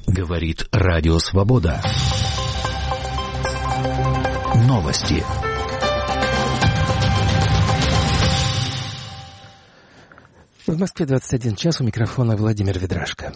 Говорит Радио Свобода. Новости. В Москве 21 час, у микрофона Владимир Ведрашко.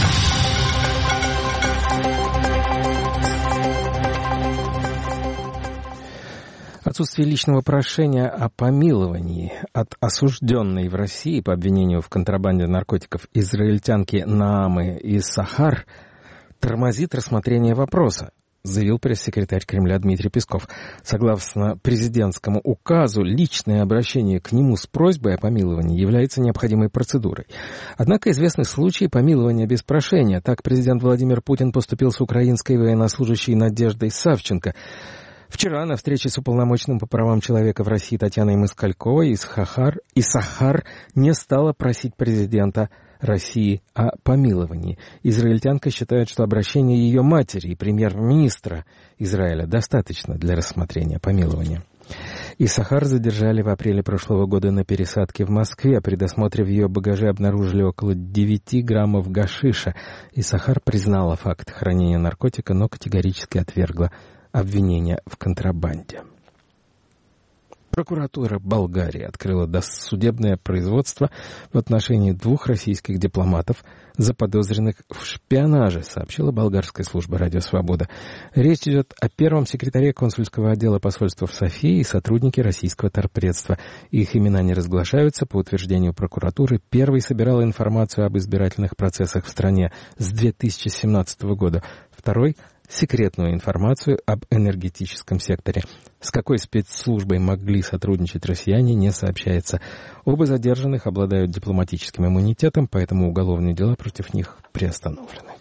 Отсутствие личного прошения о помиловании от осужденной в России по обвинению в контрабанде наркотиков израильтянки Наамы Иссахар тормозит рассмотрение вопроса, заявил пресс-секретарь Кремля Дмитрий Песков. Согласно президентскому указу, личное обращение к нему с просьбой о помиловании является необходимой процедурой. Однако известны случаи помилования без прошения. Так президент Владимир Путин поступил с украинской военнослужащей Надеждой Савченко. Вчера на встрече с уполномоченным по правам человека в России Татьяной Москальковой Иссахар не стала просить президента России о помиловании. Израильтянка считает, что обращение ее матери и премьер-министра Израиля достаточно для рассмотрения помилования. Иссахар задержали в апреле прошлого года на пересадке в Москве. При досмотре в ее багаже обнаружили около 9 граммов гашиша. Иссахар признала факт хранения наркотика, но категорически отвергла обвинения в контрабанде. Прокуратура Болгарии открыла досудебное производство в отношении 2 российских дипломатов, заподозренных в шпионаже, сообщила болгарская служба «Радио Свобода». Речь идет о первом секретаре консульского отдела посольства в Софии и сотруднике российского торгпредства. Их имена не разглашаются. По утверждению прокуратуры, первый собирал информацию об избирательных процессах в стране с 2017 года, второй — секретную информацию об энергетическом секторе. С какой спецслужбой могли сотрудничать россияне, не сообщается. Оба задержанных обладают дипломатическим иммунитетом, поэтому уголовные дела против них приостановлены.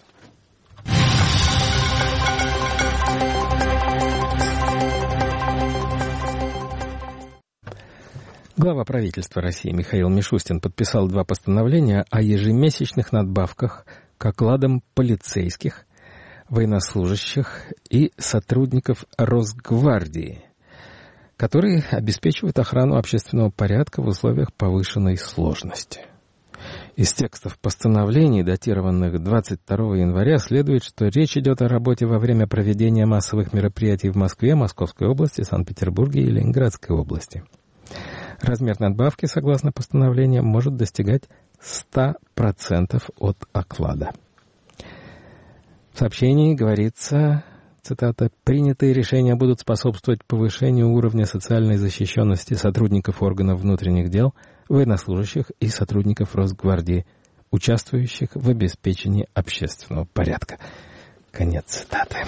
Глава правительства России Михаил Мишустин подписал 2 постановления о ежемесячных надбавках к окладам полицейских, военнослужащих и сотрудников Росгвардии, которые обеспечивают охрану общественного порядка в условиях повышенной сложности. Из текстов постановлений, датированных 22 января, следует, что речь идет о работе во время проведения массовых мероприятий в Москве, Московской области, Санкт-Петербурге и Ленинградской области. Размер надбавки, согласно постановлениям, может достигать 100% от оклада. В сообщении говорится, цитата, «принятые решения будут способствовать повышению уровня социальной защищенности сотрудников органов внутренних дел, военнослужащих и сотрудников Росгвардии, участвующих в обеспечении общественного порядка». Конец цитаты.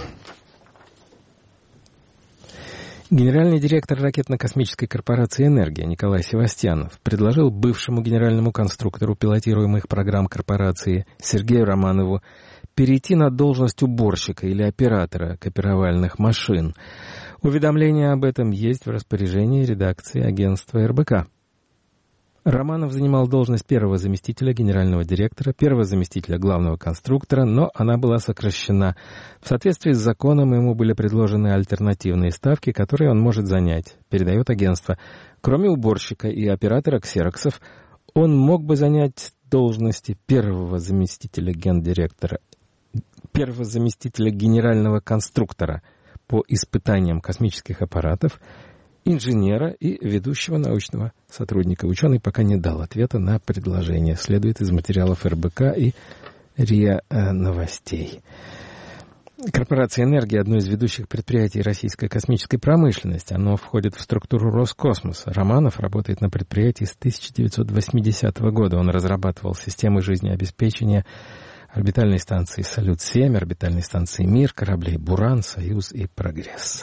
Генеральный директор ракетно-космической корпорации «Энергия» Николай Севастьянов предложил бывшему генеральному конструктору пилотируемых программ корпорации Сергею Романову перейти на должность уборщика или оператора копировальных машин. Уведомление об этом есть в распоряжении редакции агентства РБК. Романов занимал должность первого заместителя генерального директора, первого заместителя главного конструктора, но она была сокращена. В соответствии с законом ему были предложены альтернативные ставки, которые он может занять, передает агентство. Кроме уборщика и оператора ксероксов, он мог бы занять должности первого заместителя гендиректора, первого заместителя генерального конструктора по испытаниям космических аппаратов, инженера и ведущего научного сотрудника. Ученый пока не дал ответа на предложение. Следует из материалов РБК и РИА Новостей. Корпорация «Энергия» — одно из ведущих предприятий российской космической промышленности. Оно входит в структуру Роскосмоса. Романов работает на предприятии с 1980 года. Он разрабатывал системы жизнеобеспечения орбитальной станции «Салют-7», орбитальной станции «Мир», кораблей «Буран», «Союз» и «Прогресс».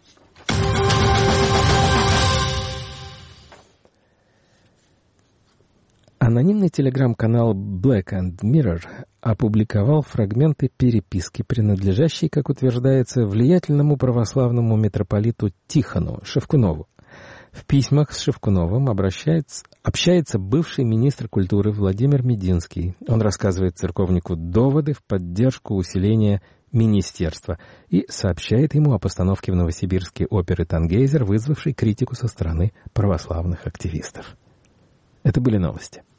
Анонимный телеграм-канал Black and Mirror опубликовал фрагменты переписки, принадлежащей, как утверждается, влиятельному православному митрополиту Тихону Шевкунову. В письмах с Шевкуновым общается бывший министр культуры Владимир Мединский. Он рассказывает церковнику доводы в поддержку усиления министерства и сообщает ему о постановке в Новосибирске оперы «Тангейзер», вызвавшей критику со стороны православных активистов. Это были новости.